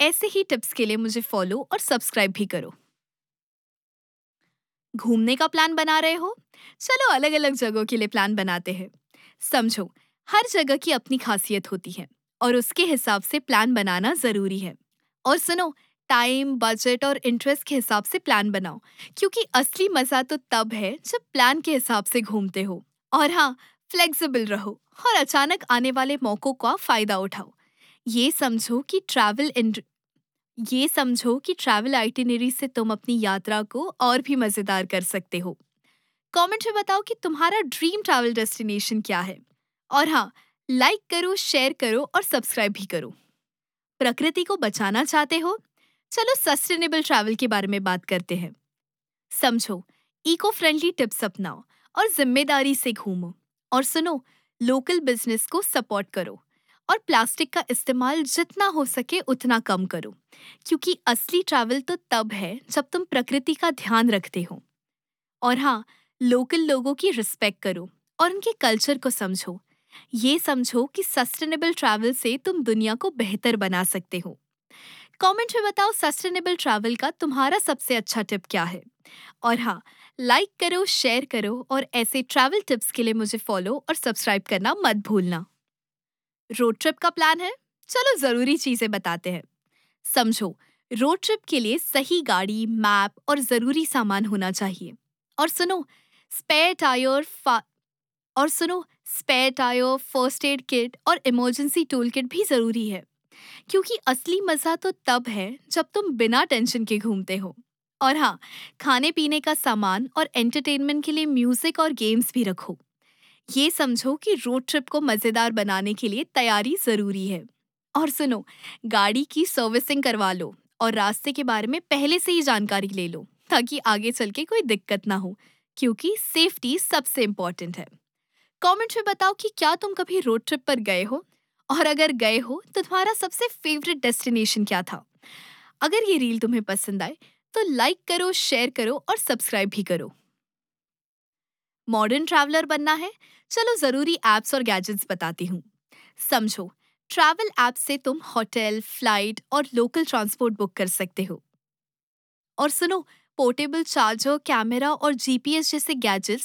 ऐसे ही टिप्स के लिए मुझे फॉलो और सब्सक्राइब भी करो। घूमने का प्लान बना रहे हो? चलो अलग अलग जगहों के लिए प्लान बनाते हैं। समझो, हर जगह की अपनी खासियत होती है और उसके हिसाब से प्लान बनाना जरूरी है। और सुनो, टाइम, बजट और इंटरेस्ट के हिसाब से प्लान बनाओ, क्योंकि असली मजा तो तब है जब प्लान के हिसाब से घूमते हो। और हाँ, फ्लेक्सिबल रहो और अचानक आने वाले मौकों का फायदा उठाओ। ये समझो कि ट्रैवल ये समझो कि ट्रैवल आइटिनरी से तुम अपनी यात्रा को और भी मजेदार कर सकते हो। कमेंट में बताओ कि तुम्हारा ड्रीम ट्रैवल डेस्टिनेशन क्या है। और हाँ, लाइक करो, शेयर करो और सब्सक्राइब भी करो। प्रकृति को बचाना चाहते हो? चलो सस्टेनेबल ट्रैवल के बारे में बात करते हैं। समझो, इको फ्रेंडली टिप्स अपनाओ और जिम्मेदारी से घूमो। और सुनो, लोकल बिजनेस को सपोर्ट करो और प्लास्टिक का इस्तेमाल जितना हो सके उतना कम करो, क्योंकि असली ट्रैवल तो तब है जब तुम प्रकृति का ध्यान रखते हो। और हाँ, लोकल लोगों की रिस्पेक्ट करो और उनके कल्चर को समझो। ये समझो कि सस्टेनेबल ट्रैवल से तुम दुनिया को बेहतर बना सकते हो। कमेंट में बताओ, सस्टेनेबल ट्रैवल का तुम्हारा सबसे अच्छा टिप क्या है। और हाँ, लाइक करो, शेयर करो और ऐसे ट्रैवल टिप्स के लिए मुझे फॉलो और सब्सक्राइब करना मत भूलना। रोड ट्रिप का प्लान है? चलो जरूरी चीजें बताते हैं। समझो, रोड ट्रिप के लिए सही गाड़ी, मैप और जरूरी सामान होना चाहिए। और सुनो, स्पेयर टायर फा और सुनो spare tyre, first aid kit और इमरजेंसी टूल किट भी जरूरी है, क्योंकि असली मजा तो तब है जब तुम बिना टेंशन के घूमते हो। और हाँ, खाने पीने का सामान और एंटरटेनमेंट के लिए म्यूजिक और गेम्स भी रखो। ये समझो कि रोड ट्रिप को मजेदार बनाने के लिए तैयारी जरूरी है। और सुनो, गाड़ी की सर्विसिंग करवा लो और रास्ते के बारे में पहले से ही जानकारी ले लो, ताकि आगे चल के कोई दिक्कत ना हो, क्योंकि सेफ्टी सबसे इम्पोर्टेंट है। कमेंट में बताओ कि क्या तुम कभी रोड ट्रिप पर गए हो, और अगर गए हो तो तुम्हारा सबसे फेवरेट डेस्टिनेशन क्या था। अगर ये रील तुम्हें पसंद आए तो लाइक करो, शेयर करो और सब्सक्राइब भी करो। मॉडर्न ट्रैवलर बनना है? चलो जरूरी एप्स और गैजेट्स बताती हूँ। समझो, ट्रैवल ऐप से तुम होटल, फ्लाइट और लोकल ट्रांसपोर्ट बुक कर सकते हो। और सुनो, पोर्टेबल चार्जर, कैमरा और जीपीएस जैसे गैजेट्स